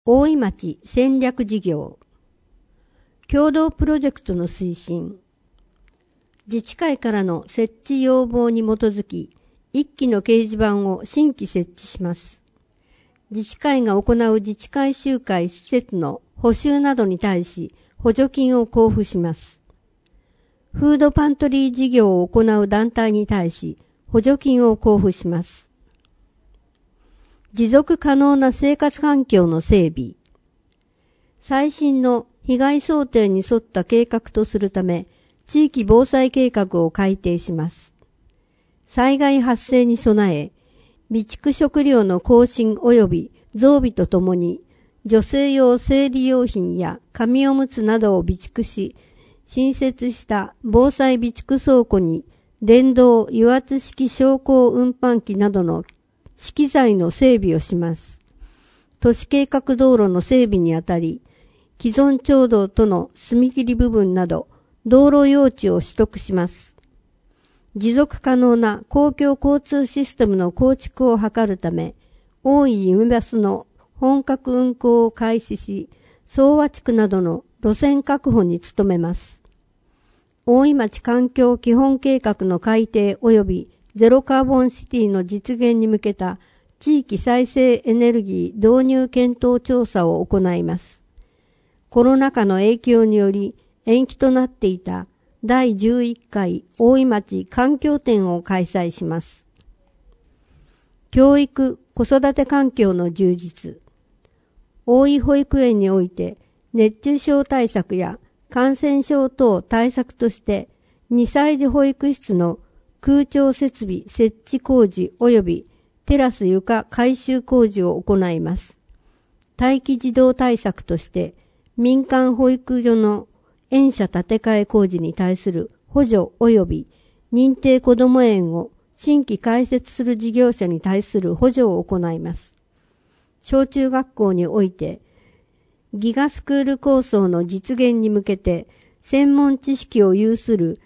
大井町戦略事業、共同プロジェクトの推進、自治会からの設置要望に基づき、1機の掲示板を新規設置します。自治会が行う自治会集会施設の補修などに対し補助金を交付します。フードパントリー事業を行う団体に対し補助金を交付します。持続可能な生活環境の整備。最新の被害想定に沿った計画とするため、地域防災計画を改定します。災害発生に備え、備蓄食料の更新及び増備とともに、女性用生理用品や紙おむつなどを備蓄し、新設した防災備蓄倉庫に電動油圧式昇降運搬機などの資機材の整備をします。都市計画道路の整備にあたり、既存町道との踏切部分など、道路用地を取得します。持続可能な公共交通システムの構築を図るため、大井夢バスの本格運行を開始し、総和地区などの路線確保に努めます。大井町環境基本計画の改定及びゼロカーボンシティの実現に向けた地域再生エネルギー導入検討調査を行います。コロナ禍の影響により延期となっていた第11回大井町環境展を開催します。教育・子育て環境の充実。大井保育園において熱中症対策や感染症等対策として2歳児保育室の空調設備設置工事及びテラス床改修工事を行います。待機児童対策として民間保育所の園舎建て替え工事に対する補助及び認定こども園を新規開設する事業者に対する補助を行います。小中学校においてギガスクール構想の実現に向けて専門知識を有する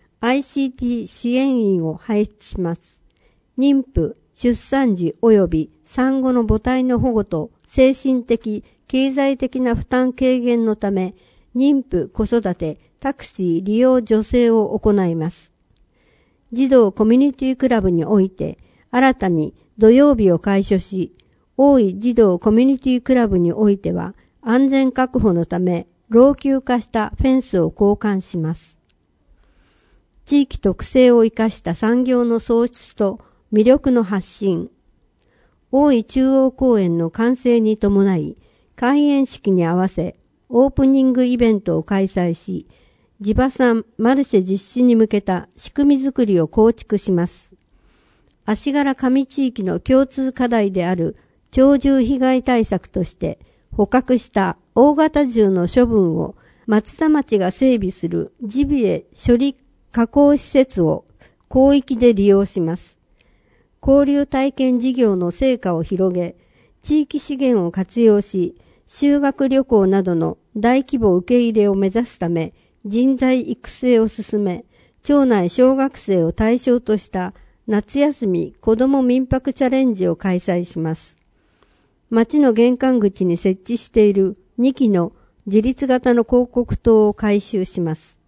ICT 支援員を配置します。妊婦、出産時及び産後の母体の保護と精神的、経済的な負担軽減のため、妊婦、子育て、タクシー利用助成を行います。児童コミュニティクラブにおいて、新たに土曜日を開所し、大井児童コミュニティクラブにおいては、安全確保のため、老朽化したフェンスを交換します。地域特性を生かした産業の創出と魅力の発信。大井中央公園の完成に伴い、開園式に合わせ、オープニングイベントを開催し、地場産マルシェ実施に向けた仕組みづくりを構築します。足柄上地域の共通課題である鳥獣被害対策として、捕獲した大型獣の処分を松田町が整備するジビエ処理加工施設を広域で利用します。交流体験事業の成果を広げ、地域資源を活用し、修学旅行などの大規模受け入れを目指すため、人材育成を進め、町内小学生を対象とした夏休み子ども民泊チャレンジを開催します。町の玄関口に設置している2基の自立型の広告塔を改修します。